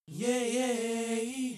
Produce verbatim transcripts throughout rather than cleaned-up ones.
Yeah, yeah,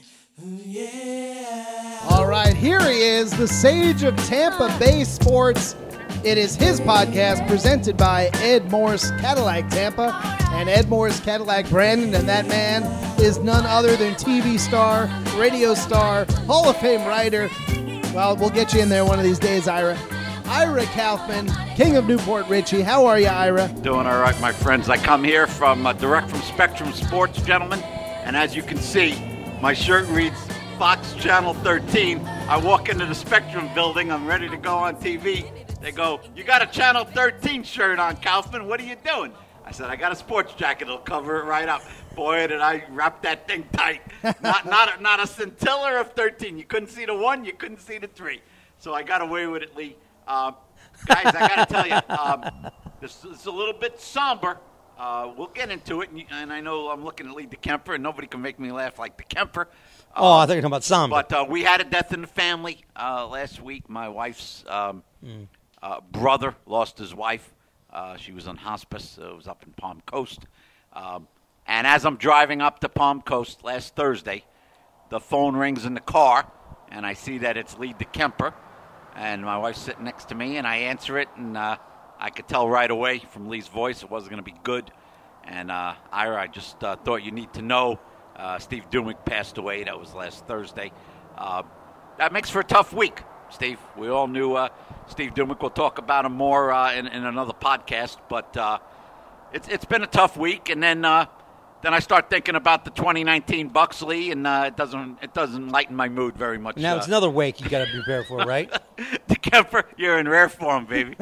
yeah. All right, here he is, the sage of Tampa Bay sports. It is his podcast presented by Ed Morse Cadillac Tampa and Ed Morse Cadillac Brandon, and that man is none other than T V star, radio star, Hall of Fame writer. Well, we'll get you in there one of these days, Ira. Ira Kaufman, king of Newport Richie. How are you, Ira? Doing all right, my friends. I come here from uh, direct from Spectrum Sports, gentlemen, and as you can see, my shirt reads Fox Channel thirteen. I walk into the Spectrum building. I'm ready to go on T V. They go, "You got a Channel thirteen shirt on, Kaufman. What are you doing?" I said, "I got a sports jacket. It'll cover it right up." Boy, did I wrap that thing tight. Not not a, not a scintilla of thirteen. You couldn't see the one. You couldn't see the three. So I got away with it, Lee. Uh, guys, I got to tell you, um, this is a little bit somber. Uh, we'll get into it. And, you, and I know I'm looking at Lee DeKemper, and nobody can make me laugh like DeKemper. Uh, Oh, I thought you were talking about somber. But uh, we had a death in the family uh, last week. My wife's um, mm. uh, brother lost his wife. Uh, she was on hospice. Uh, it was up in Palm Coast. Um, and as I'm driving up to Palm Coast last Thursday, the phone rings in the car, and I see that it's Lee DeKemper. And my wife's sitting next to me, and I answer it, and uh, I could tell right away from Lee's voice it wasn't going to be good. And, uh, Ira, I just uh, thought you need to know uh, Steve Dumick passed away. That was last Thursday. Uh, that makes for a tough week, Steve. We all knew uh, Steve Dumick. We'll talk about him more uh, in, in another podcast. But uh, it's it's been a tough week. And then uh, then I start thinking about the twenty nineteen Bucks, Lee, and uh, it doesn't it doesn't lighten my mood very much. Now, uh, it's another wake you got to prepare for, right? DeKemper, you're in rare form, baby.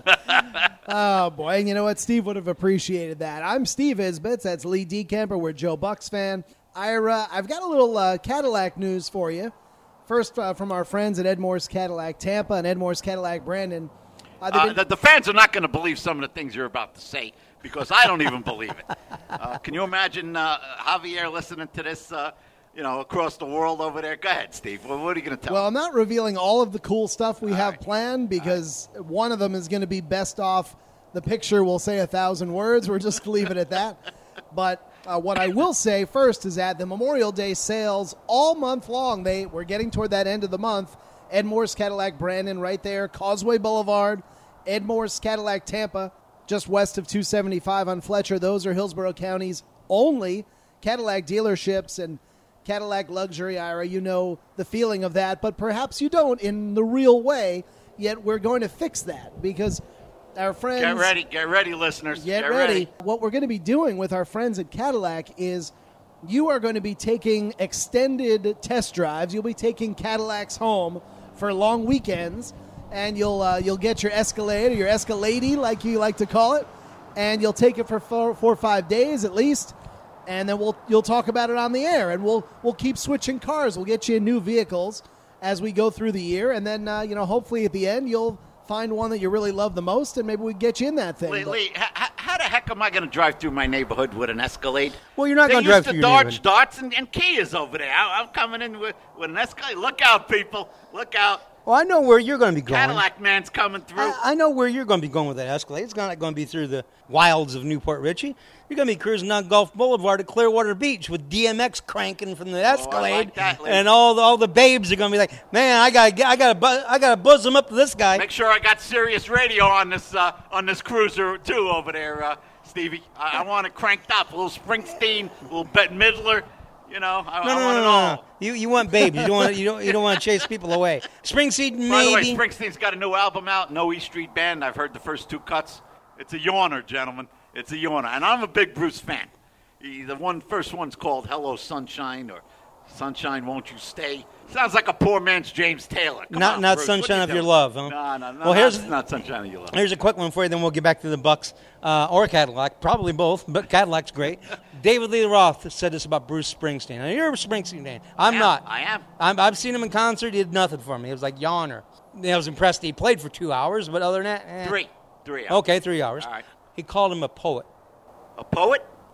Oh, boy. And you know what? Steve would have appreciated that. I'm Steve Isbitz. That's Lee DeKemper. We're Joe Bucks fan. Ira, I've got a little uh, Cadillac news for you. First, uh, from our friends at Ed Morse Cadillac Tampa and Ed Morse Cadillac Brandon. Uh, Uh, been- the, the fans are not going to believe some of the things you're about to say because I don't even believe it. Uh, can you imagine uh, Javier listening to this, uh, you know, across the world over there? Go ahead, Steve. Well, what are you going to tell Well, me? I'm not revealing all of the cool stuff we All have right. planned because one of them is going to be best off. The picture will say a thousand words. We're just going to leave it at that. But uh, what I will say first is that the Memorial Day sales all month long, they we're getting toward that end of the month. Ed Morse Cadillac Brandon right there, Causeway Boulevard, Ed Morse Cadillac Tampa, just west of two seventy-five on Fletcher. Those are Hillsborough County's only Cadillac dealerships, and Cadillac Luxury, Ira, you know the feeling of that, but perhaps you don't in the real way, yet we're going to fix that because our friends... Get ready. Get ready, listeners. Get, Get ready. ready. What we're going to be doing with our friends at Cadillac is you are going to be taking extended test drives. You'll be taking Cadillacs home for long weekends, and you'll uh, you'll get your Escalade or your Escalade, like you like to call it, and you'll take it for four, four or five days at least, and then we'll you'll talk about it on the air, and we'll we'll keep switching cars. We'll get you new vehicles as we go through the year, and then uh, you know hopefully at the end you'll find one that you really love the most, and maybe we get you in that thing. Lee, But- Lee how, how the heck am I going to drive through my neighborhood with an Escalade? Well, you're not They going to drive used through to your dodge neighborhood. darts and, and Kias over there. I, I'm coming in with, with an Escalade. Look out, people. Look out. Well, I know where you're going to be going. Cadillac man's coming through. I, I know where you're going to be going with that Escalade. It's not going to be through the wilds of Newport Richie. You're going to be cruising down Gulf Boulevard at Clearwater Beach with D M X cranking from the Escalade, like that, Lee. and all the all the babes are going to be like, "Man, I got I got to I got to buzz them up to this guy." Make sure I got Sirius Radio on this uh, on this cruiser too over there, uh, Stevie. I, I want it cranked up. A little Springsteen, a little Bette Midler. You know, I, No, I no, want no, it no, all. no. You you want babes. You don't want you don't you don't want to chase people away. Springsteen, maybe. By the way, Springsteen's got a new album out, No E Street Band. I've heard the first two cuts. It's a yawner, gentlemen. It's a yawner. And I'm a big Bruce fan. He, the one first one's called Hello Sunshine or Sunshine Won't You Stay. Sounds like a poor man's James Taylor. Come Not on, not Bruce, what Sunshine you of Your doing? Love, huh? No, no, no. Well, here's not, not Sunshine of Your Love. Here's a quick one for you, then we'll get back to the Bucks uh, or Cadillac. Probably both, but Cadillac's great. David Lee Roth said this about Bruce Springsteen. Now, you're a Springsteen fan. I'm I am. not. I am. I'm, I've seen him in concert. He did nothing for me. It was like yawner. I was impressed he played for two hours, but other than that, eh. Three. Three. Okay, three hours. All right. He called him a poet. A poet? Uh,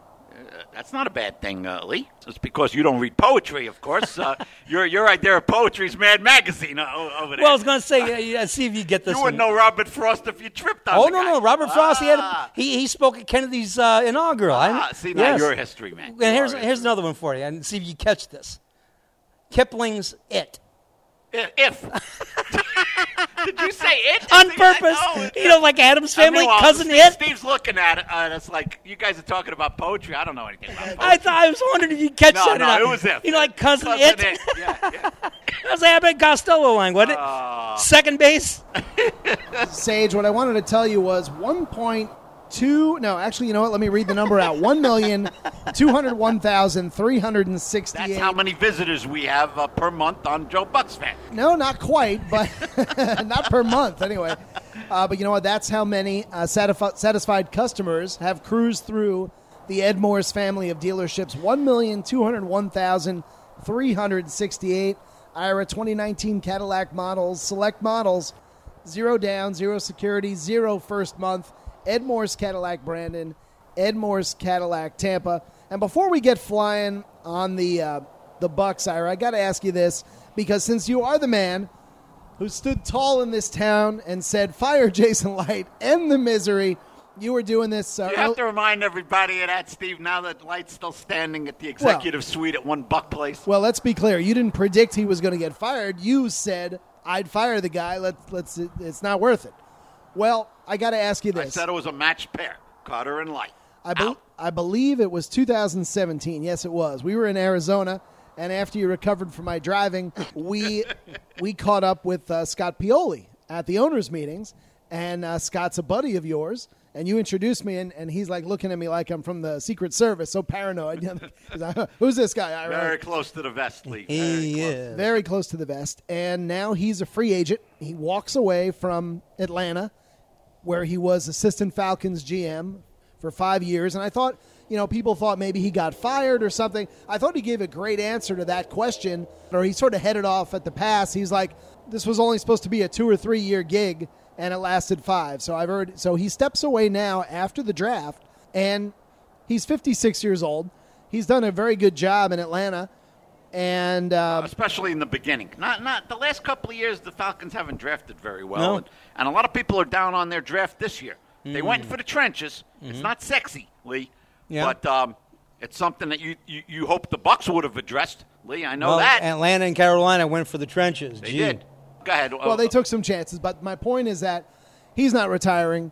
That's not a bad thing, uh, Lee. It's because you don't read poetry, of course. Uh, your your idea of poetry is Mad Magazine uh, over there. Well, I was going to say, uh, yeah, see if you get this you one. wouldn't know Robert Frost if you tripped on Oh, the no, guy. no. Robert Frost, he, had Ah. a, he he spoke at Kennedy's uh, inaugural. Ah, I, see, now yes. you're a history man. And You here's are a here's history another one for you, and see if you catch this. Kipling's It. If. if. Did you say it? On I purpose. know. You know, like Adam's Family, I mean, well, Cousin Steve, It. Steve's looking at it, and it's like, you guys are talking about poetry. I don't know anything about poetry. I thought I was wondering if you catch No, that or no, not. it was If. You know, like Cousin, Cousin It. It. Yeah, yeah. That was the Abbott Costello line, wasn't it? Uh, Second base. Sage, what I wanted to tell you was one point two. No, actually, you know what? Let me read the number out. one million two hundred one thousand three hundred sixty-eight. That's how many visitors we have uh, per month on Joe Buck's Fan. No, not quite, but not per month anyway. Uh, but you know what? That's how many uh, satisfi- satisfied customers have cruised through the Ed Morse family of dealerships. one million two hundred one thousand three hundred sixty-eight I R A twenty nineteen Cadillac models, select models, zero down, zero security, zero first month. Ed Morse Cadillac Brandon, Ed Morse Cadillac Tampa. And before we get flying on the uh, the Bucks, Ira, I got to ask you this, because since you are the man who stood tall in this town and said, fire Jason Light, end the misery, you were doing this. Uh, You have to remind everybody of that, Steve, now that Light's still standing at the executive suite at One Buck Place. well, let's be clear. You didn't predict he was going to get fired. You said, I'd fire the guy. Let's let's. It's not worth it. Well, I got to ask you I this. said it was a matched pair, Carter and Light. I, be- Out. I believe it was two thousand seventeen. Yes, it was. We were in Arizona, and after you recovered from my driving, we we caught up with uh, Scott Pioli at the owners' meetings, and uh, Scott's a buddy of yours, and you introduced me, and, and he's like looking at me like I'm from the Secret Service, so paranoid. He's like, who's this guy? I, Very close to the vest, Lee. Very He close. is. very close to the vest, and now he's a free agent. He walks away from Atlanta, where he was assistant Falcons G M for five years. And I thought, you know, people thought maybe he got fired or something. I thought he gave a great answer to that question, or he sort of headed off at the pass. He's like, this was only supposed to be a two or three year gig, and it lasted five. So I've heard. So he steps away now after the draft, and he's fifty-six years old. He's done a very good job in Atlanta. And uh, Especially in the beginning. Not not the last couple of years, the Falcons haven't drafted very well. No. And, and a lot of people are down on their draft this year. They went for the trenches. It's not sexy, Lee. Yeah. But um, it's something that you, you, you hope the Bucks would have addressed, Lee. I know Well, that. Atlanta and Carolina went for the trenches. They Gee. did. Go ahead. well, they took some chances, but my point is that he's not retiring,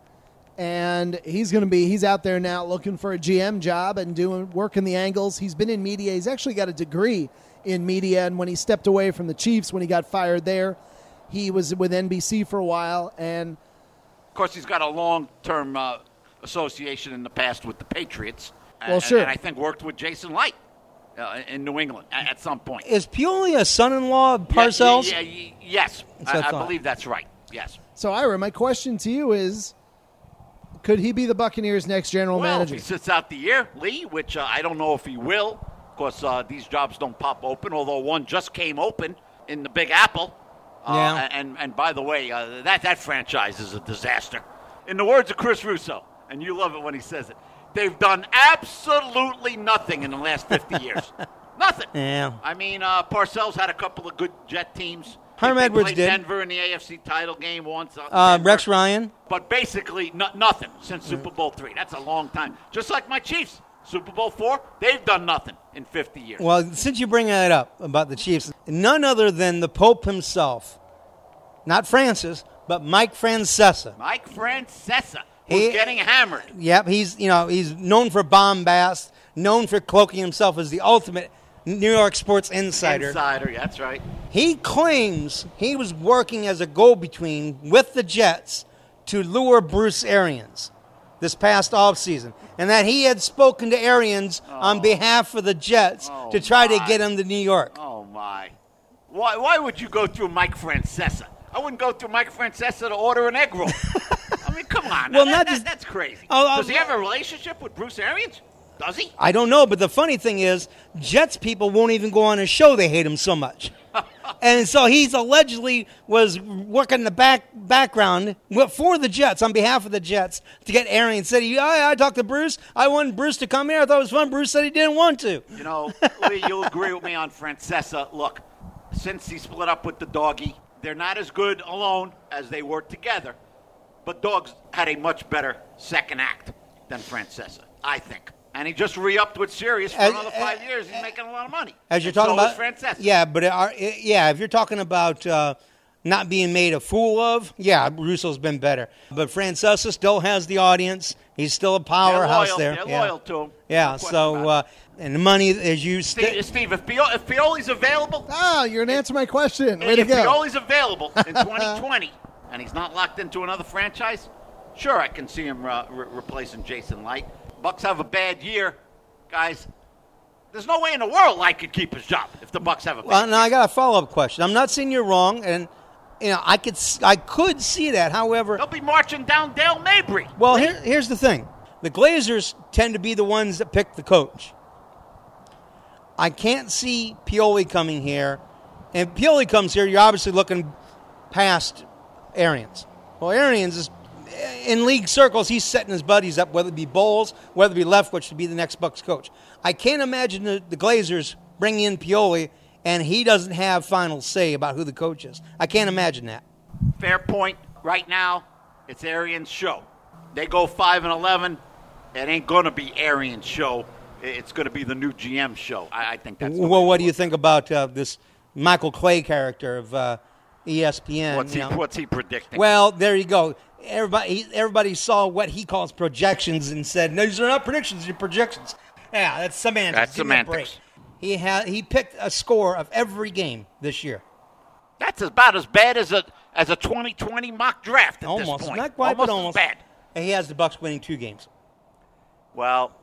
and he's going to be he's out there now looking for a G M job and doing working the angles. He's been in media. He's actually got a degree in media, and when he stepped away from the Chiefs, when he got fired there, he was with N B C for a while, and Of course, he's got a long-term uh, association in the past with the Patriots. Well, and, sure. And I think worked with Jason Light uh, in New England at, at some point. Is Pioli a son-in-law of Parcells? Yeah, yeah, yeah, yes. That's what I I, I thought. believe that's right. Yes. so Ira, my question to you is, could he be the Buccaneers' next general Well, manager? if he sits out the year, Lee, which uh, I don't know if he will, because uh, these jobs don't pop open, although one just came open in the Big Apple. Uh, Yeah. And, and by the way, uh, that, that franchise is a disaster. In the words of Chris Russo, and you love it when he says it, they've done absolutely nothing in the last fifty years. Nothing. Yeah. I mean, uh, Parcells had a couple of good Jet teams. Herm They Edwards played did. Denver in the A F C title game once. Uh, Uh, Denver. Rex Ryan. But basically, no, nothing since Super Bowl three. That's a long time. Just like my Chiefs. Super Bowl four, they've done nothing in fifty years. Well, since you bring that up about the Chiefs, none other than the Pope himself, not Francis, but Mike Francesa. Mike Francesa, who's He- getting hammered. Yep, he's you know he's known for bombast, known for cloaking himself as the ultimate New York sports insider. Insider, that's right. He claims he was working as a go-between with the Jets to lure Bruce Arians this past offseason, and that he had spoken to Arians on behalf of the Jets Oh, to try my. to get him to New York. Oh, my. Why, why would you go through Mike Francesa? I wouldn't go through Mike Francesa to order an egg roll. I mean, come on. Well, That- not that- just- that's crazy. Oh, oh, Does he have a relationship with Bruce Arians? Does he? I don't know, but the funny thing is, Jets people won't even go on his show. They hate him so much. And so he's allegedly was working the back background for the Jets on behalf of the Jets to get Arians. Said, he, I, I talked to Bruce. I wanted Bruce to come here. I thought it was fun. Bruce said he didn't want to. You know, Lee, you'll agree with me on Francesa. Look, since he split up with the doggy, they're not as good alone as they were together. But Dogs had a much better second act than Francesa, I think. And he just re-upped with Sirius for As- another five uh, years. He's making a lot of money. As you're And talking so about, is Francesa. yeah, but it are, it- yeah, if you're talking about uh, not being made a fool of, yeah, Russo's been better. But Francesa still has the audience. He's still a They're powerhouse loyal. there. They're yeah. loyal to him. Yeah, No question so about it. uh, and the money as you Steve, st- Steve if, Pio- if Pioli's available, Oh, you're going to answer my question. Way to if go. Pioli's available in twenty twenty and he's not locked into another franchise, sure, I can see him uh, re- replacing Jason Light. Bucks have a bad year, guys. There's no way in the world Light could keep his job if the Bucks have a bad Well, now year. I got a follow-up question. I'm not saying you're wrong, and you know I could s- I could see that. However, They'll be marching down Dale Mabry. well, here, here's the thing: the Glazers tend to be the ones that pick the coach. I can't see Pioli coming here, and Pioli comes here. You're obviously looking past Arians. Well, Arians is in league circles. He's setting his buddies up, whether it be Bowles, whether it be Leftwich to be the next Bucks coach. I can't imagine the, the Glazers bringing in Pioli, and he doesn't have final say about who the coach is. I can't imagine that. Fair point. Right now, it's Arian's show. They go five and eleven. It ain't going to be Arian's show. It's going to be the new G M show. I, I think that's. the Well, way what it do you works. think about uh, this Michael Clay character of uh, E S P N? What's he? you know? What's he predicting? Well, there you go. Everybody, he, everybody saw what he calls projections and said, "No, these are not predictions; they're projections." Yeah, that's semantics. That's Give me a semantics. break. He had he picked a score of every game this year. That's about as bad as a as a twenty twenty mock draft at Almost, this point. not quite, almost but almost. as bad. And he has the Bucks winning two games. Well,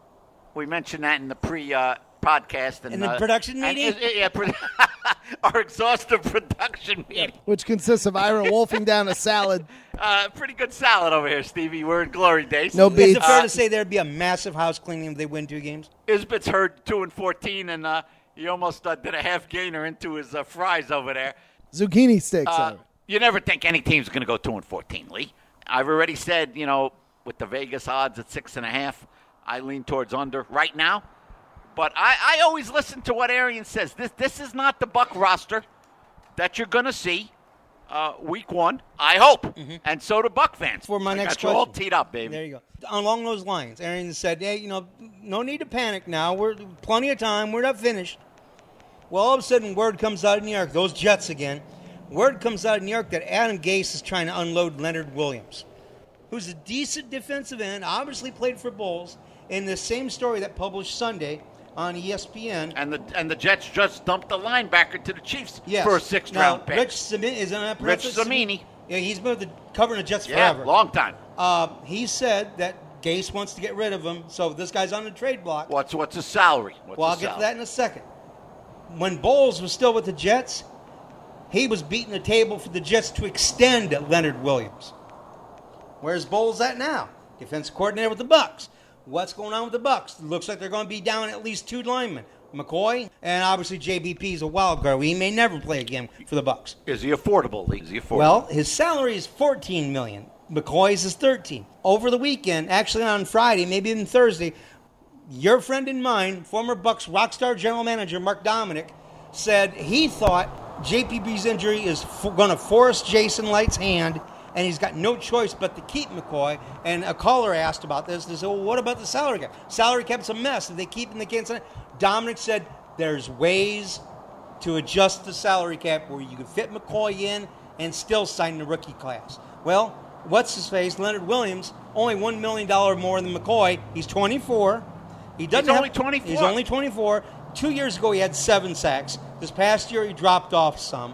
we mentioned that in the pre uh, podcast and In the uh, production and meeting? it- yeah, pro- our exhaustive production meeting. Which consists of Ira wolfing down a salad. Uh, pretty good salad over here, Stevie. We're in glory days. No Is beats. it fair Uh, to say there'd be a massive house cleaning if they win two games? Isbit's heard two and fourteen, and uh, he almost uh, did a half gainer into his uh, fries over there. Zucchini sticks. Uh, Ira. you never think any team's going to go two and fourteen, Lee. I've already said, you know, with the Vegas odds at six and a half, I lean towards under right now. But I, I always listen to what Arian says. This this is not the Buck roster that you're going to see uh, week one. I hope, and so do Buck fans. For my I next got you all question. teed up, baby. There you go. Along those lines, Aaron said, hey, you know, no need to panic now. We're plenty of time. We're not finished. Well, all of a sudden, word comes out of New York, those Jets again. Word comes out of New York that Adam Gase is trying to unload Leonard Williams, who's a decent defensive end, obviously played for Bulls, in the same story that published Sunday on E S P N. And the and the Jets just dumped a linebacker to the Chiefs Yes. for a sixth now, round pick. Rich Samini, is it Rich Samini. Yeah, he's been with the, covering the Jets yeah, forever. long time. Uh, he said that Gase wants to get rid of him, so this guy's on the trade block. What's what's his salary? What's Well, I'll his get to salary? that in a second. When Bowles was still with the Jets, he was beating the table for the Jets to extend Leonard Williams. Where's Bowles at now? Defense coordinator with the Bucks. What's going on with the Bucks? It looks like they're going to be down at least two linemen. McCoy, and obviously J B P is a wild card. He may never play again for the Bucks. Is he affordable, Lee? Is he affordable? Well, his salary is fourteen million dollars. McCoy's is thirteen. Over the weekend, actually on Friday, maybe even Thursday, your friend and mine, former Bucks rockstar general manager Mark Dominic, said he thought J P P's injury is f- going to force Jason Light's hand, and he's got no choice but to keep McCoy. And a caller asked about this. They said, well, what about the salary cap? Salary cap's a mess. If they keep him, they can't sign it. Dominic said there's ways to adjust the salary cap where you can fit McCoy in and still sign the rookie class. Well, what's his face? Leonard Williams, only one million dollars more than McCoy. He's twenty-four. He doesn't He's have- only twenty-four. He's only twenty-four. Two years ago, he had seven sacks. This past year, he dropped off some.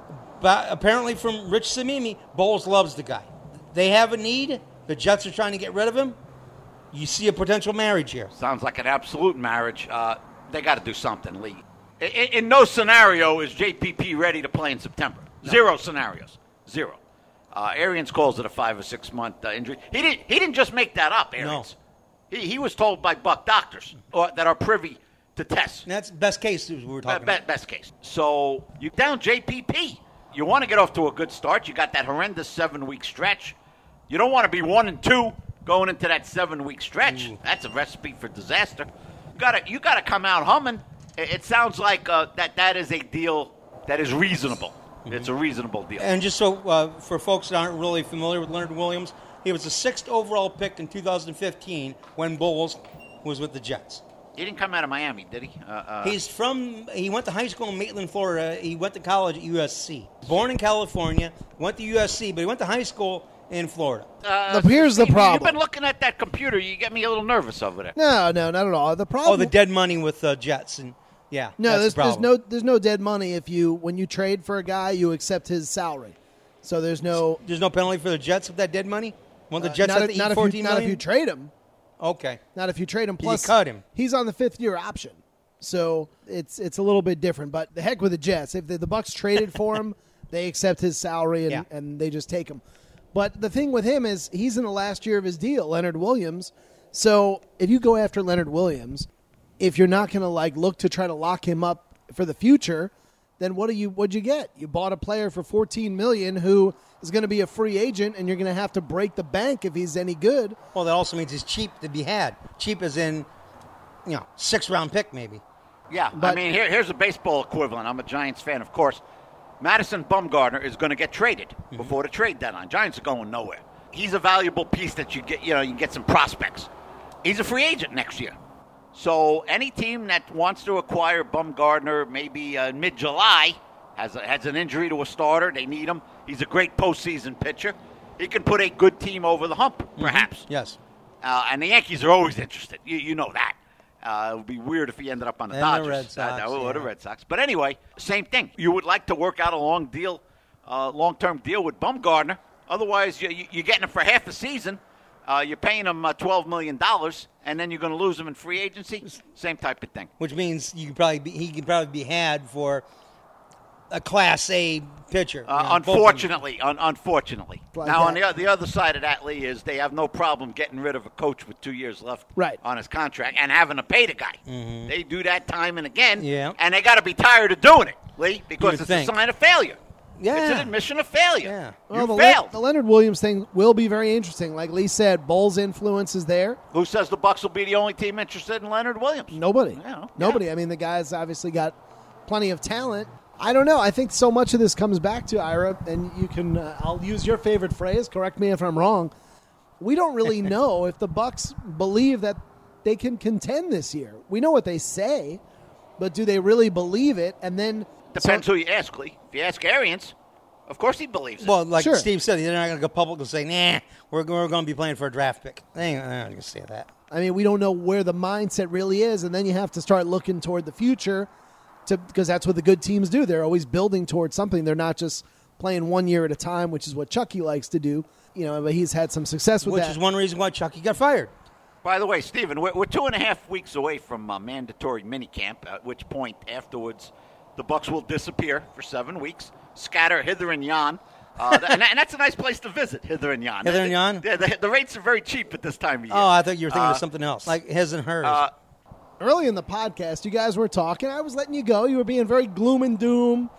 But apparently, from Rich Samimi, Bowles loves the guy. They have a need. The Jets are trying to get rid of him. You see a potential marriage here. Sounds like an absolute marriage. Uh, they got to do something, Lee. In, in no scenario is J P P ready to play in September. Zero scenarios. Zero. Uh, Arians calls it a five or six month uh, injury. He didn't. He didn't just make that up. Arians. He he was told by Buck doctors or, that are privy to test. And that's best case we were talking Be- about. Best case. So you down J P P. You want to get off to a good start. You got that horrendous seven-week stretch. You don't want to be one and two going into that seven-week stretch. Ooh. That's a recipe for disaster. You got to you got to come out humming. It, it sounds like uh, that that is a deal that is reasonable. Mm-hmm. It's a reasonable deal. And just so uh, for folks that aren't really familiar with Leonard Williams, he was the sixth overall pick in two thousand fifteen when Bowles was with the Jets. He didn't come out of Miami, did he? Uh, uh, He's from, he went to high school in Maitland, Florida. He went to college at U S C. Born in California, went to U S C, but he went to high school in Florida. Uh, Here's the Steve, problem. You've been looking at that computer. You get me a little nervous over there. No, no, not at all. The problem. Oh, the dead money with uh, Jets. and Yeah, No, that's there's, the there's problem. no there's no dead money if you when you trade for a guy, you accept his salary. So there's no There's no penalty for the Jets with that dead money? Won't the uh, Jets not, have if- to not eat if fourteen you, million? not if you trade him. Okay. Not if you trade him. You Plus, cut him. He's on the fifth year option, so it's it's a little bit different. But the heck with the Jets. If the, the Bucks traded for him, they accept his salary and, Yeah. and they just take him. But the thing with him is he's in the last year of his deal, Leonard Williams. So if you go after Leonard Williams, if you're not going to like look to try to lock him up for the future, then what do you what'd you get? You bought a player for fourteen million dollars who is going to be a free agent, and you're going to have to break the bank if he's any good. Well, that also means he's cheap to be had. Cheap as in, you know, six-round pick maybe. Yeah, I But- mean, here, here's a baseball equivalent. I'm a Giants fan, of course. Madison Bumgarner is going to get traded Mm-hmm. before the trade deadline. Giants are going nowhere. He's a valuable piece that you get. You know, you can get some prospects. He's a free agent next year. So any team that wants to acquire Bumgarner, maybe uh, mid-July, has a, has an injury to a starter. They need him. He's a great postseason pitcher. He can put a good team over the hump, perhaps. Yes. Uh, and the Yankees are always interested. You, you know that. Uh, it would be weird if he ended up on the And the Dodgers. Red Sox, Uh, or the yeah. Red Sox. But anyway, same thing. You would like to work out a long deal, uh, long-term deal with Bumgarner. Otherwise, you, you, you're getting him for half a season. Uh, you're paying him uh, twelve million dollars, and then you're going to lose him in free agency. Same type of thing. Which means you could probably be, he could probably be had for a Class A pitcher. Uh, you know, unfortunately, un- unfortunately. Like now, on that. the, the other side of that, Lee, is they have no problem getting rid of a coach with two years left Right. on his contract and having to pay the guy. They do that time and again, Yeah. and they got to be tired of doing it, Lee, because would it's think. a sign of failure. Yeah. It's an admission of failure. Yeah. You Well, the, Le- failed. the Leonard Williams thing will be very interesting. Like Lee said, Bowles' influence is there. Who says the Bucks will be the only team interested in Leonard Williams? Nobody. Yeah, Nobody. I mean, the guy's obviously got plenty of talent. I don't know. I think so much of this comes back to, Ira, and you can, uh, I'll use your favorite phrase, correct me if I'm wrong. We don't really know if the Bucks believe that they can contend this year. We know what they say, but do they really believe it? And then Depends so- who you ask, Lee. If you ask Arians, of course he believes it. Well, like Sure. Steve said, they're not going to go public and say, nah, we're, we're going to be playing for a draft pick. They ain't, they're not going to say that. I mean, we don't know where the mindset really is, and then you have to start looking toward the future, to because that's what the good teams do. They're always building towards something. They're not just playing one year at a time, which is what Chucky likes to do. You know, but he's had some success with Which that. is one reason why Chucky got fired. By the way, Stephen, we're, we're two and a half weeks away from uh, mandatory minicamp, at which point afterwards the Bucks will disappear for seven weeks, scatter hither and yon. Uh, and, and that's a nice place to visit, hither and yon. Hither and yon? The, the, the rates are very cheap at this time of year. Oh, I thought you were thinking Uh, of something else, like his and hers. Uh, Early in the podcast, you guys were talking. I was letting you go. You were being very gloom and doom.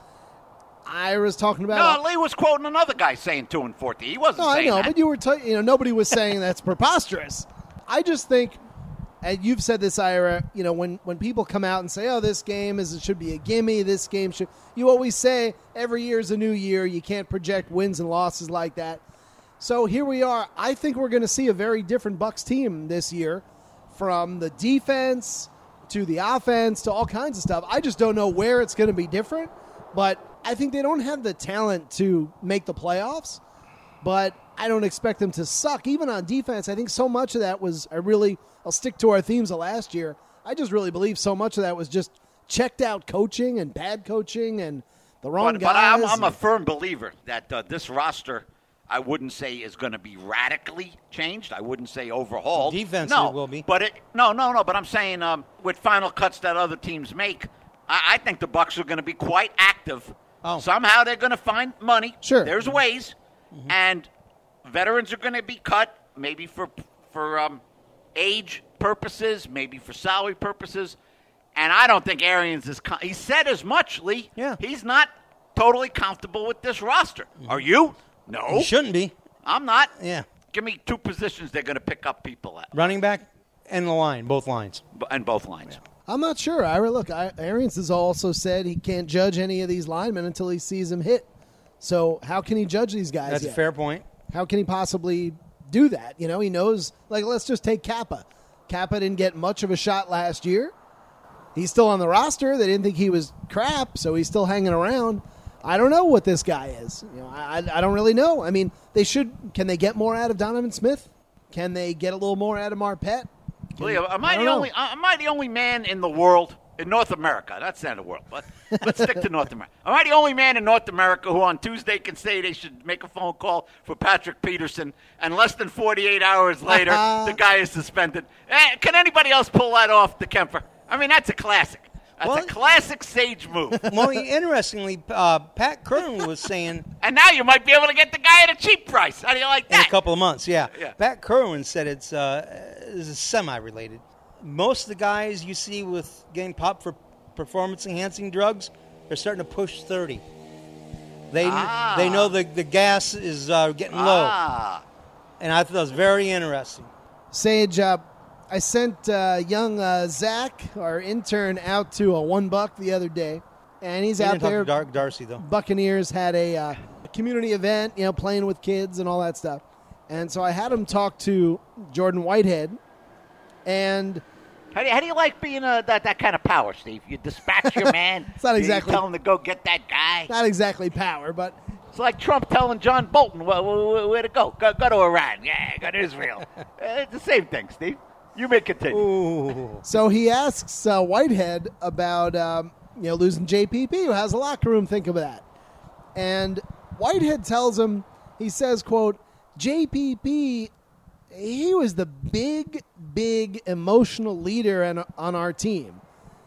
I was talking about. no, Lee was quoting another guy saying two and fourteen. He wasn't No, I saying know, that. but you were, t- you know, nobody was saying that's preposterous. I just think, and you've said this, Ira, you know, when, when people come out and say, oh, this game is it should be a gimme, this game should, you always say every year is a new year. You can't project wins and losses like that. So here we are. I think we're going to see a very different Bucks team this year, from the defense to the offense to all kinds of stuff. I just don't know where it's going to be different, but I think they don't have the talent to make the playoffs. But I don't expect them to suck. Even on defense, I think so much of that was, I really, I'll stick to our themes of last year. I just really believe so much of that was just checked out coaching and bad coaching and the wrong but, guys. but I'm, I'm a and- firm believer that uh, this roster, I wouldn't say is going to be radically changed. I wouldn't say overhauled. Defense no, it will be. But it, no, no, no. But I'm saying um, with final cuts that other teams make, I, I think the Bucks are going to be quite active. Oh. Somehow they're going to find money. Sure. There's ways, Mm-hmm. and veterans are going to be cut, maybe for for um, age purposes, maybe for salary purposes. And I don't think Arians is com- – he said as much, Lee. Yeah. He's not totally comfortable with this roster. Are you? No. He shouldn't be. I'm not. Yeah. Give me two positions they're going to pick up people at. Running back and the line, both lines. B- and both lines. I'm not sure. Ira, look, I, Arians has also said he can't judge any of these linemen until he sees them hit. So how can he judge these guys That's yet? a fair point. How can he possibly do that? You know, he knows, like, let's just take Kappa. Kappa didn't get much of a shot last year. He's still on the roster. They didn't think he was crap, so he's still hanging around. I don't know what this guy is. You know, I, I don't really know. I mean, they should. Can they get more out of Donovan Smith? Can they get a little more out of Marpet? Can, Lee, am I, I the don't know. only? Am I the only man in the world in North America? That's not the world, but let's stick to North America. Am I the only man in North America who on Tuesday can say they should make a phone call for Patrick Peterson, and less than forty-eight hours later the guy is suspended? Eh, can anybody else pull that off, the Kemper? I mean, that's a classic. That's Well, a classic Sage move. Well, interestingly, uh, Pat Curran was saying And now you might be able to get the guy at a cheap price. How do you like in a that? couple of months, yeah. Yeah. Pat Curran said it's uh, is semi-related. Most of the guys you see with getting popped for performance-enhancing drugs, they're starting to push thirty. They Ah. they know the the gas is uh, getting low, Ah. and I thought that was very interesting. Sage, uh, I sent uh, young uh, Zach, our intern, out to a one buck the other day, and he's He out didn't talk there. to Dar- Darcy though. Buccaneers had a uh, community event, you know, playing with kids and all that stuff. And so I had him talk to Jordan Whitehead, and How do, you, how do you like being a, that, that kind of power, Steve? You dispatch your man. It's not you exactly- tell him to go get that guy. not exactly power, but It's like Trump telling John Bolton where, where, where to go. go. Go to Iran. Yeah, go to Israel. Uh, it's the same thing, Steve. You may continue. Ooh. so he asks uh, Whitehead about um, you know losing J P P. How's the locker room think of that? And Whitehead tells him, he says, "quote J P P, he was the big, big emotional leader on, on our team,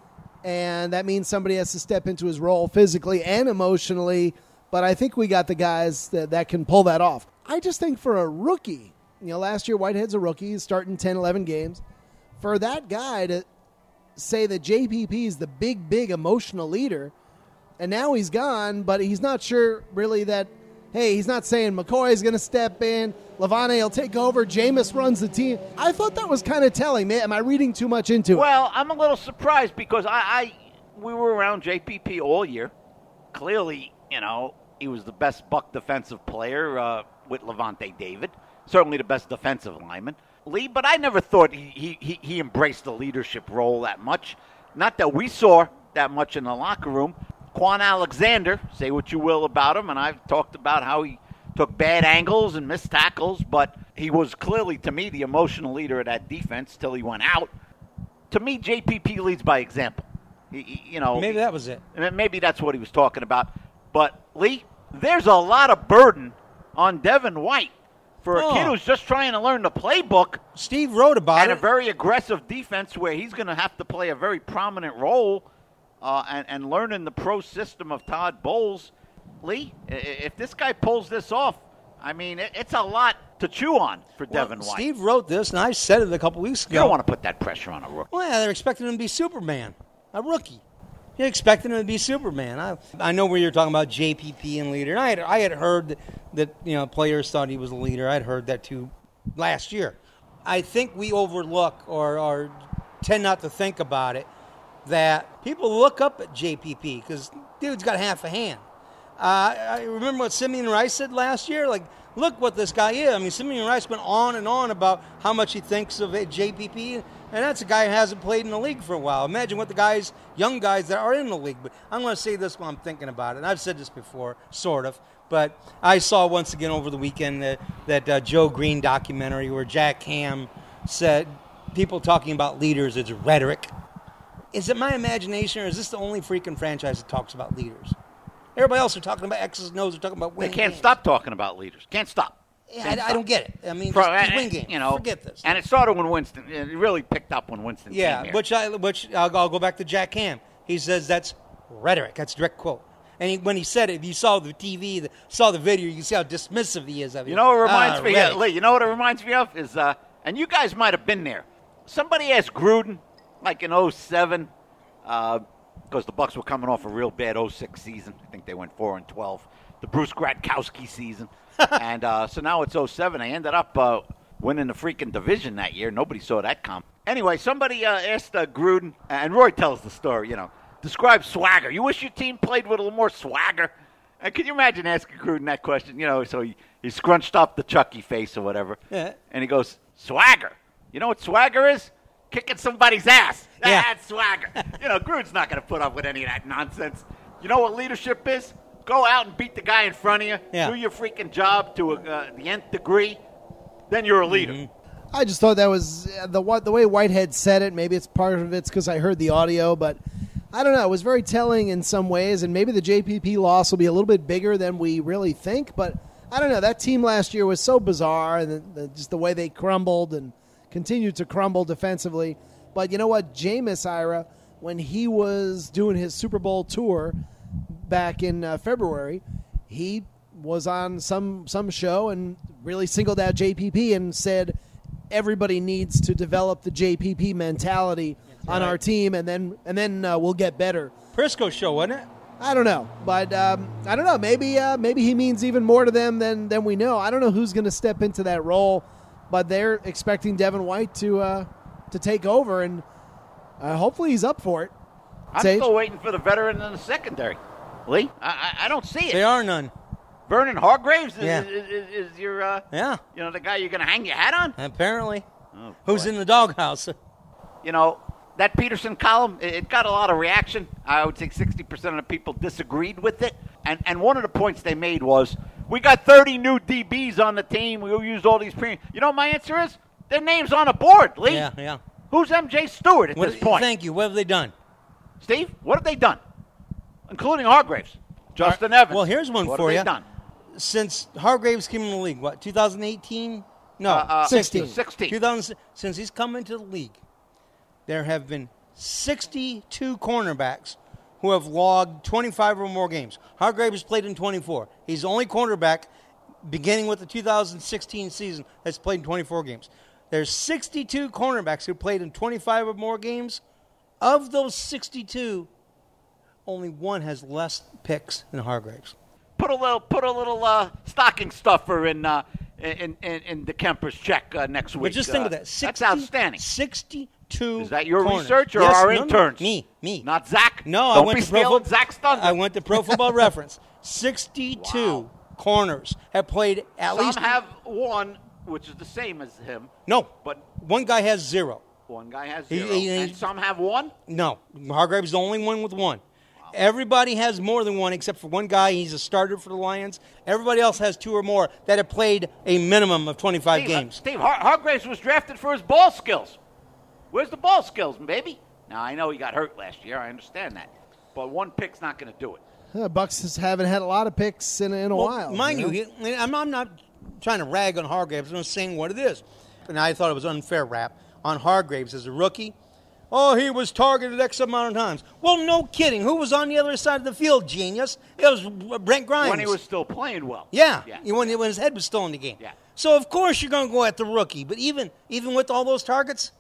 and that means somebody has to step into his role physically and emotionally. But I think we got the guys that, that can pull that off. I just think for a rookie." You know, last year Whitehead's a rookie. He's starting ten, eleven games. For that guy to say that J P P is the big, big emotional leader, and now he's gone, but he's not sure really that, hey, he's not saying McCoy's going to step in, Levante will take over, Jameis runs the team. I thought that was kind of telling. Man, am I reading too much into it? Well, I'm a little surprised because I, I we were around J P P all year. Clearly, you know, he was the best Buck defensive player uh, with Levante David. Certainly the best defensive lineman. Lee, but I never thought he, he, he embraced the leadership role that much. Not that we saw that much in the locker room. Quan Alexander, say what you will about him, and I've talked about how he took bad angles and missed tackles, but he was clearly, to me, the emotional leader of that defense till he went out. To me, J P P leads by example. He, he, you know, Maybe that was it. Maybe that's what he was talking about. But, Lee, there's a lot of burden on Devin White for a Oh. kid who's just trying to learn the playbook Steve wrote about and it. a very aggressive defense where he's going to have to play a very prominent role uh, and, and learn in the pro system of Todd Bowles. Lee, i- if this guy pulls this off, I mean, it, it's a lot to chew on for Well, Devin White. Steve wrote this, and I said it a couple weeks ago. you don't want to put that pressure on a rookie. Well, yeah, they're expecting him to be Superman, a rookie. You're expecting him to be Superman. I I know where you're talking about J P P and leader. And I had I had heard that, that you know players thought he was a leader. I'd heard that too last year. I think we overlook or, or tend not to think about it that people look up at J P P because dude's got half a hand. Uh, I remember what Simeon Rice said last year. Like, look what this guy is. I mean, Simeon Rice went on and on about how much he thinks of J P P, and that's a guy who hasn't played in the league for a while. Imagine what the guys, young guys that are in the league. But I'm going to say this while I'm thinking about it. And I've said this before, sort of. But I saw once again over the weekend that, that uh, Joe Green documentary where Jack Ham said people talking about leaders is rhetoric. Is it my imagination, or is this the only freaking franchise that talks about leaders? Everybody else are talking about X's and O's. They're talking about They winning can't games. stop talking about leaders. Can't stop. Yeah, Can't I, I stop. don't get it. I mean, Pro- just, just and- win games. You know, Forget this. And it started when Winston. It really picked up when Winston yeah, came here. which I, which I'll, I'll go back to Jack Ham. He says that's rhetoric. That's a direct quote. And he, when he said it, if you saw the T V, the, saw the video, you can see how dismissive he is of it. You know what it reminds Ah, me rhetoric. of, Lee? You know what it reminds me of is, uh, and you guys might have been there. Somebody asked Gruden, like in oh seven, uh, because the Bucks were coming off a real bad oh six season. I think they went four and twelve. The Bruce Gradkowski season. and uh, so now it's oh seven. They ended up uh, winning the freaking division that year. Nobody saw that come. Anyway, somebody uh, asked uh, Gruden, and Roy tells the story, you know, describe swagger. You wish your team played with a little more swagger? And can you imagine asking Gruden that question? You know, so he, he scrunched up the Chucky face or whatever. Yeah. And he goes, swagger. You know what swagger is? Kicking somebody's ass. Yeah. That's swagger. You know, Gruden's not going to put up with any of that nonsense. You know what leadership is? Go out and beat the guy in front of you. Yeah. Do your freaking job to uh, the nth degree. Then you're a leader. Mm-hmm. I just thought that was uh, the what the way Whitehead said it. Maybe it's part of it's because I heard the audio, but I don't know. It was very telling in some ways, and maybe the J P P loss will be a little bit bigger than we really think. But I don't know. That team last year was so bizarre, and the, the, just the way they crumbled and continued to crumble defensively. But you know what? Jameis, Ira, when he was doing his Super Bowl tour back in uh, February, he was on some some show and really singled out J P P and said everybody needs to develop the J P P mentality on right. our team, and then and then uh, we'll get better. Prisco show, wasn't it? I don't know, but um, I don't know. Maybe uh, maybe he means even more to them than than we know. I don't know who's going to step into that role, but they're expecting Devin White to uh, to take over, and uh, hopefully he's up for it. I'm Sage? still waiting for the veteran in the secondary. Lee, I, I, I don't see it. There are none. Vernon Hargraves is, Yeah. is, is, is your, uh, Yeah, you know, the guy you're going to hang your hat on? apparently. Oh, Who's boy. in the doghouse? You know, that Peterson column, it, it got a lot of reaction. I would say sixty percent of the people disagreed with it. And and one of the points they made was, we got thirty new D Bs on the team. We'll use all these premium. You know what my answer is? Their name's on the board, Lee. Yeah, yeah. Who's M J Stewart at What, this point? Thank you. What have they done? Steve, what have they done? Including Hargraves. Justin Evans. Well, here's one what for have you. they done? Since Hargraves came in the league, what, twenty eighteen? No, Uh, uh, sixteen. sixteen. two thousand, since he's come into the league, there have been sixty-two cornerbacks who have logged twenty-five or more games. Hargraves played in twenty-four. He's the only cornerback, beginning with the two thousand sixteen season, that's played in twenty-four games. There's sixty-two cornerbacks who played in twenty-five or more games. Of those sixty-two, only one has less picks than Hargraves. Put a little, put a little uh, stocking stuffer in, uh, in, in in the Kemper's check uh, next week. But just think Uh, of that. sixty, that's outstanding. sixty-two Is that your corners. research or Yes, our no, no, interns? Me, me. Not Zach. No, Don't I went be to Pro stealing Fo- Zach's thunder. I went to Pro Football Reference. sixty-two Wow. corners have played at Some least. have one, which is the same as him. No, but one guy has zero. one guy has He- zero, he- and he- some have one. No, Hargraves is the only one with one. Everybody has more than one except for one guy. He's a starter for the Lions. Everybody else has two or more that have played a minimum of twenty-five Steve, uh, games. Steve Har- Hargraves was drafted for his ball skills. Where's the ball skills, baby? Now I know he got hurt last year. I understand that, but one pick's not going to do it. Uh, Bucks just haven't had a lot of picks in, in a Well, while. Mind you, you, know? he- I'm, I'm not trying to rag on Hargraves. I'm just saying what it is. And I thought it was unfair rap on Hargraves as a rookie. Oh, he was targeted X amount of times. Well, no kidding. Who was on the other side of the field, genius? It was Brent Grimes. When he was still playing well. Yeah, yeah. When, when his head was still in the game. Yeah. So, of course, you're going to go at the rookie. But even even with all those targets,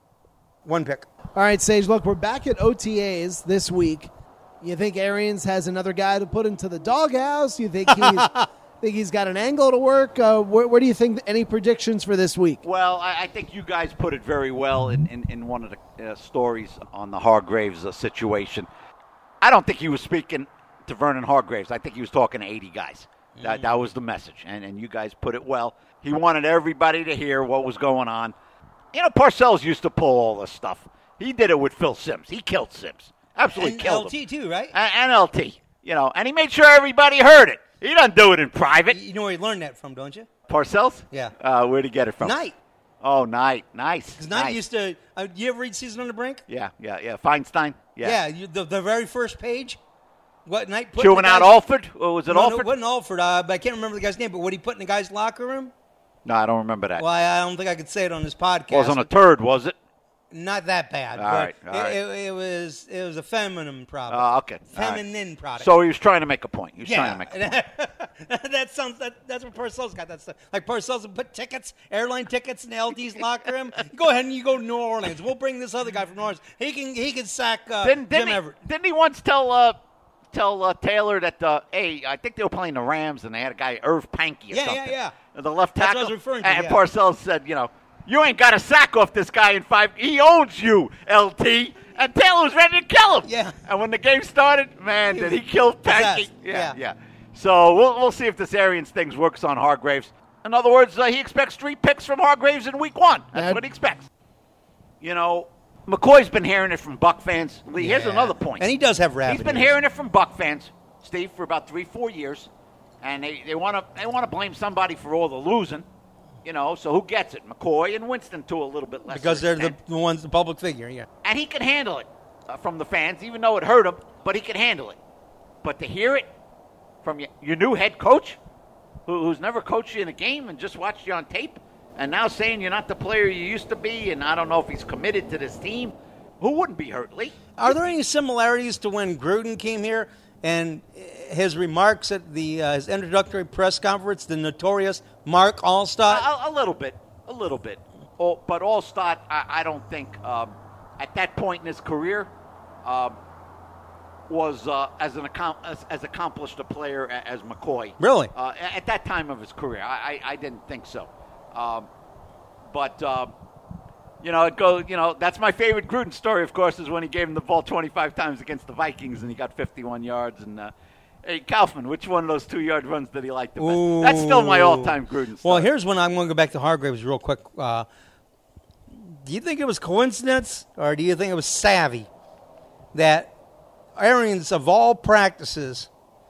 one pick. All right, Sage, look, we're back at O T As this week. You think Arians has another guy to put into the doghouse? You think he's, think he's got an angle to work? Uh, where, where do you think, any predictions for this week? Well, I, I think you guys put it very well in, in, in one of the uh, stories on the Hargraves uh, situation. I don't think he was speaking to Vernon Hargraves. I think he was talking to eighty guys. That, that was the message, and, and you guys put it well. He wanted everybody to hear what was going on. You know, Parcells used to pull all this stuff. He did it with Phil Simms. He killed Simms. Absolutely And killed L T him. too, right? And, and L T, you know, and he made sure everybody heard it. He doesn't do it in private. You know where he learned that from, don't you? Parcells? Yeah. Uh, where'd he get it from? Knight. Oh, Knight. Nice. Because Knight nice. used to. Uh, you ever read Season on the Brink? Yeah, yeah, yeah. Feinstein. Yeah. Yeah, you, the, the very first page. What Knight put Chewing in the out guy's- Alford? Or was it no, No, Alford? it wasn't Alford. Uh, but I can't remember the guy's name. But what he put in the guy's locker room? No, I don't remember that. Well, I, I don't think I could say it on this podcast. Wasn't a turd, was it? Not that bad. All but right, all it, right. It, it was it was a feminine product. Uh, okay. All right. Feminine product. So he was trying to make a point. He was yeah, trying to make a point. that sounds that, that's what Parcells got. That stuff. Like Parcells will put tickets, airline tickets in L D's locker room. Go ahead and you go to New Orleans. We'll bring this other guy from New Orleans. He can he can sack uh, Didn't, Jim didn't, he, Everett. didn't he once tell uh, tell uh, Taylor that uh, hey, I think they were playing the Rams and they had a guy Irv Pankey or Yeah, something. yeah, yeah. The left That's tackle. what I was referring to, And yeah. Parcells said, you know, you ain't got a sack off this guy in five. He owns you, L T. And Taylor was ready to kill him. Yeah. And when the game started, man, He did was he kill Pankey? possessed. Yeah, Yeah. yeah. So we'll we'll see if this Arians thing works on Hargraves. In other words, uh, he expects three picks from Hargraves in week one. That's That- what he expects. You know, McCoy's been hearing it from Buck fans. Lee, here's Yeah. another point. And he does have rabbit He's been ears. hearing it from Buck fans, Steve, for about three, four years, and they they want to they want to blame somebody for all the losing. You know, so who gets it? McCoy and Winston to a little bit less because they're the, extent. the ones, the public figure. Yeah. And he can handle it uh, from the fans, even though it hurt him, but he can handle it. But to hear it from your, your new head coach, who, who's never coached you in a game and just watched you on tape, and now saying you're not the player you used to be, and I don't know if he's committed to this team, who wouldn't be hurt, Lee? Are there any similarities to when Gruden came here and his remarks at the uh, his introductory press conference, the notorious Mark Allstott? A, a little bit, a little bit. Oh, but Allstott, I, I don't think um, at that point in his career um, was uh, as an accom- as, as accomplished a player a- as McCoy. Really? Uh, at that time of his career, I, I, I didn't think so. Um, but um, you know, it goes. You know, that's my favorite Gruden story. Of course, is when he gave him the ball twenty-five times against the Vikings and he got fifty-one yards. And uh, hey, Kaufman, which one of those two-yard runs did he like the best? Ooh. That's still my all-time Gruden story. Well, here's when I'm going to go back to Hargraves real quick. Uh, do you think it was coincidence or do you think it was savvy that Arians, of all practices,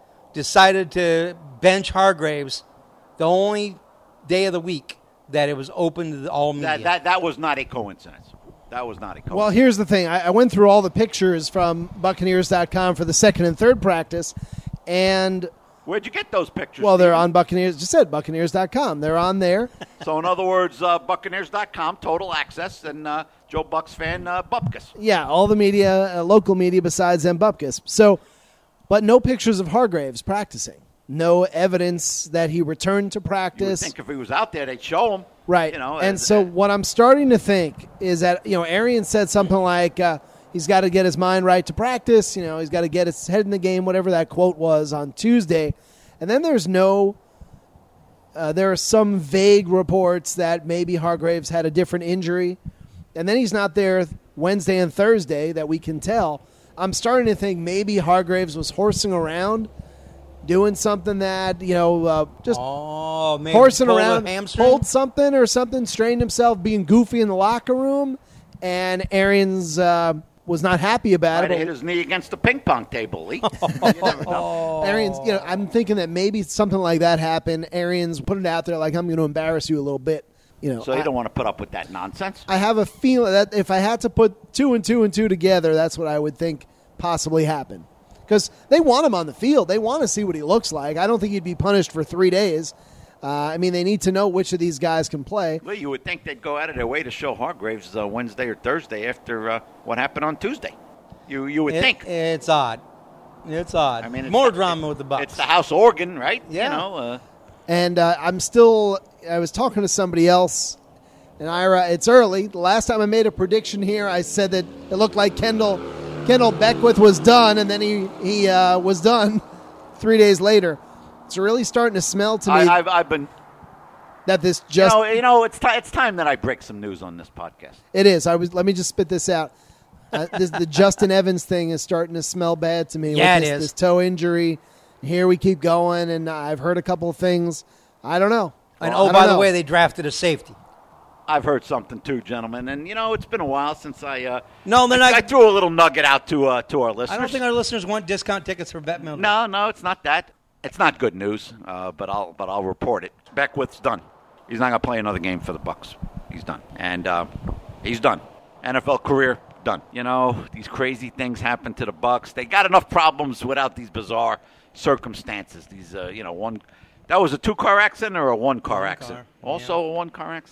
decided to bench Hargraves the only day of the week that it was open to the all media? That, that that was not a coincidence. That was not a coincidence. Well, here's the thing. I, I went through all the pictures from Buccaneers dot com for the second and third practice, and, Where'd you get those pictures? well, they're Steven? on Buccaneers. Just said Buccaneers dot com. They're on there. So, in other words, uh, Buccaneers dot com, total access, and uh, Joe Bucks fan, uh, Bupkis. Yeah, all the media, uh, local media besides them Bupkis. So, but no pictures of Hargraves practicing. No evidence that he returned to You would practice. think if he was out there, they'd show him. Right. You know, and as- so what I'm starting to think is that, you know, Arian said something like uh, he's got to get his mind right to practice. You know, he's got to get his head in the game, whatever that quote was on Tuesday. And then there's no uh, – there are some vague reports that maybe Hargraves had a different injury. And then he's not there Wednesday and Thursday that we can tell. I'm starting to think maybe Hargraves was horsing around, doing something that, you know, uh, just oh, maybe horsing pulled a around, hamstring? pulled something or something, strained himself, being goofy in the locker room, and Arians uh, was not happy about Might have it. hit his knee against the ping pong table, Lee. You never know. Arians, you know, I'm thinking that maybe something like that happened. Arians put it out there like, I'm going to embarrass you a little bit. You know, So you I, don't want to put up with that nonsense. I have a feeling that if I had to put two and two and two together, that's what I would think possibly happened. Because they want him on the field. They want to see what he looks like. I don't think he'd be punished for three days. Uh, I mean, they need to know which of these guys can play. Lee, you would think they'd go out of their way to show Hargraves uh, Wednesday or Thursday after uh, what happened on Tuesday. You you would It- think. It's odd. It's odd. I mean, it's More the- drama with the Bucks. It's the house organ, right? Yeah. You know, uh, And uh, I'm still, I was talking to somebody else, and Ira, it's early. The last time I made a prediction here, I said that it looked like Kendall Kendall Beckwith was done, and then he, he uh, was done three days later. It's really starting to smell to me I, I've, I've been. that this You just, know, you know, it's ti it's time that I break some news on this podcast. it is. I was. Let me just spit this out. Uh, this, the Justin Evans thing is starting to smell bad to me. Yeah, with it this, is. This toe injury. Here we keep going, and I've heard a couple of things. I don't know. and I oh, don't by the know. way, they drafted a safety. I've heard something too, gentlemen, and you know it's been a while since I. Uh, No, they're I, not- I threw a little nugget out to uh, to our listeners. I don't think our listeners want discount tickets for Bet Milton. No, no, it's not that. It's not good news, uh, but I'll but I'll report it. Beckwith's done. He's not going to play another game for the Bucks. He's done, and uh, he's done. N F L career done. You know, these crazy things happen to the Bucks. They got enough problems without these bizarre circumstances. These, uh, you know, one that was a two-car accident or a one-car One accident. car, Also a one-car accident.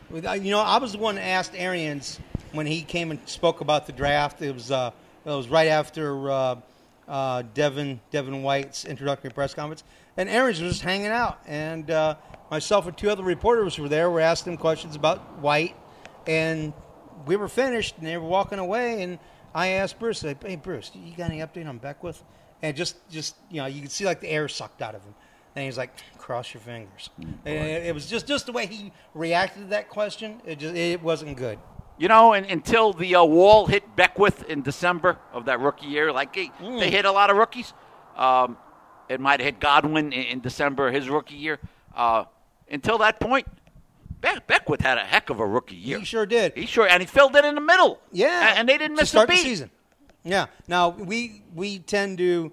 You know, I was the one that asked Arians when he came and spoke about the draft. It was uh, it was right after uh, uh, Devin Devin White's introductory press conference, and Arians was just hanging out, and uh, myself and two other reporters were there. We're asking him questions about White, and we were finished, and they were walking away, and I asked Bruce, like, "Hey, Bruce, you got any update on Beckwith?" And just, just you know, you could see like the air sucked out of him. And he's like, "Cross your fingers." Mm, And it, it was just, just the way he reacted to that question. It just it wasn't good. You know, and, until the uh, wall hit Beckwith in December of that rookie year, like he, Mm. they hit a lot of rookies. Um, it might have hit Godwin in, in December of his rookie year. Uh, until that point, Be- Beckwith had a heck of a rookie year. He sure did. He sure, and he filled it in the middle. Yeah, and, and they didn't to miss start a beat. the season. Yeah. Now we we tend to,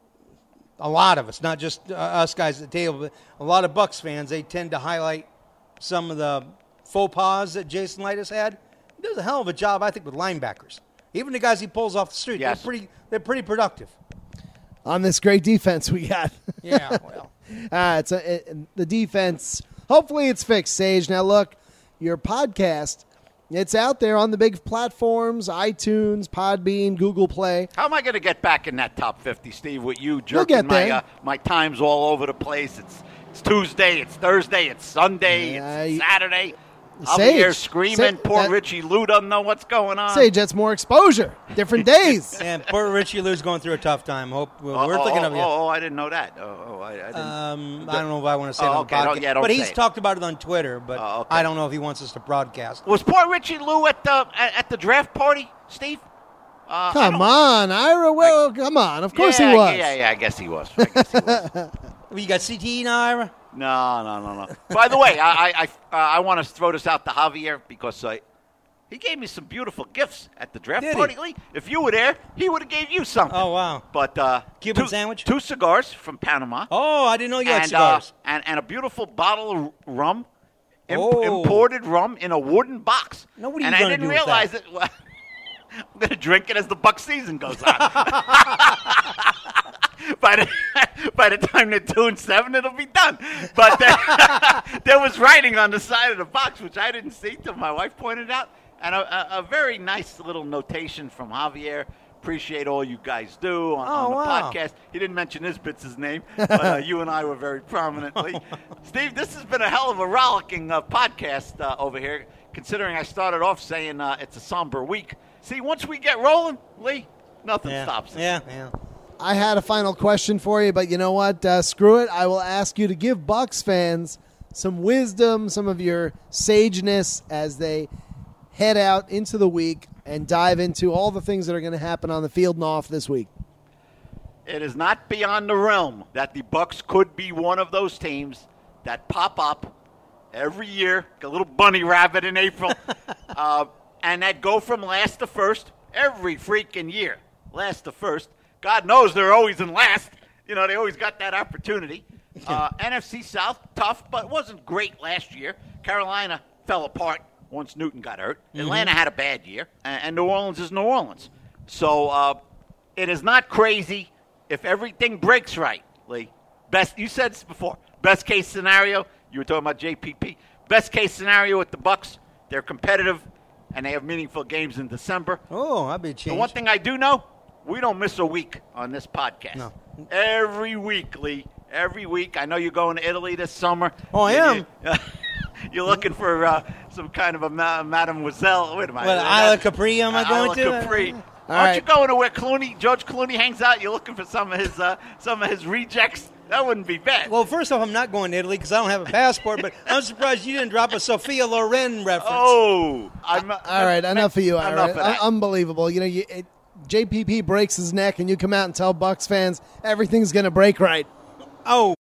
a lot of us, not just uh, us guys at the table, but a lot of Bucks fans, they tend to highlight some of the faux pas that Jason Light has had. He does a hell of a job, I think, with linebackers. Even the guys he pulls off the street, Yes. they're pretty they're pretty productive. On this great defense we got. Yeah, well. Uh, it's a, it, the defense, hopefully it's fixed, Sage. Now, look, your podcast, it's out there on the big platforms, iTunes, Podbean, Google Play. How am I going to get back in that top fifty, Steve, with you jerking get my there. uh, my times all over the place? It's it's Tuesday, it's Thursday, it's Sunday, Yeah, it's you- Saturday. Sage, I'll be here screaming. Sage, Poor that- Richie Lou doesn't know what's going on. Sage, that's more exposure. Different days. And poor Richie Lou's going through a tough time. Hope we're Oh, thinking oh, of you. Oh, oh, I didn't know that. Oh, oh I, I didn't. Um, I don't know if I want to say Oh, it on okay, the don't- podcast. yeah, don't but say he's it. talked about it on Twitter, but Oh, okay. I don't know if he wants us to broadcast. Was poor Richie Lou at the at, at the draft party, Steve? Uh, I Come don't- on, Ira. Well, come on. Of course yeah, he was. Yeah, yeah, I guess he was. I guess he was. Well, you got C T E now, Ira? No, no, no, no. By the way, I I I, uh, I want to throw this out to Javier because uh, he gave me some beautiful gifts at the draft Did he? party. Lee. If you were there, he would have gave you something. Oh, wow. But uh, Cuban two, sandwich? two cigars from Panama, Oh, I didn't know you had and, cigars. Uh, and and a beautiful bottle of rum, im- Oh. imported rum in a wooden box. Now, what are you and I gonna didn't do with realize that? it. Well, I'm going to drink it as the Buck season goes on. By the, by the time they're two and seven, it'll be done. But there, there was writing on the side of the box, which I didn't see till my wife pointed out, and a, a, a very nice little notation from Javier. Appreciate all you guys do on, Oh, on the wow. podcast. He didn't mention Isbitz's name, but uh, you and I were very prominently. Steve, this has been a hell of a rollicking uh, podcast uh, over here, considering I started off saying uh, it's a somber week. See, once we get rolling, Lee, nothing Yeah. stops us. Yeah, yeah. I had a final question for you, but you know what? Uh, screw it. I will ask you to give Bucks fans some wisdom, some of your sageness as they head out into the week and dive into all the things that are going to happen on the field and off this week. It is not beyond the realm that the Bucks could be one of those teams that pop up every year, like a little bunny rabbit in April, uh, and that go from last to first every freaking year. Last to first. God knows they're always in last. You know, they always got that opportunity. Uh, N F C South, tough, but it wasn't great last year. Carolina fell apart once Newton got hurt. Atlanta had a bad year, and, and New Orleans is New Orleans. So uh, it is not crazy if everything breaks right, Lee. Best, you said this before. Best case scenario, you were talking about J P P. Best case scenario with the Bucks, they're competitive, and they have meaningful games in December. Oh, that'd be a change. The one thing I do know, we don't miss a week on this podcast. No. Every week, Lee. Every week. I know you're going to Italy this summer. Oh, I am. You're looking for uh, some kind of a ma- mademoiselle. Wait a minute. Well, Isla Capri am I Uh, going Isla to? Capri. All Aren't right. you going to where Clooney, George Clooney hangs out? You're looking for some of his uh, some of his rejects. That wouldn't be bad. Well, first off, I'm not going to Italy because I don't have a passport, but I'm surprised you didn't drop a Sophia Loren reference. oh, I'm, All right, enough for you, Ira. Enough of that. Un- Unbelievable. You know, you, it, J P P breaks his neck, and you come out and tell Bucks fans everything's going to break right. Oh.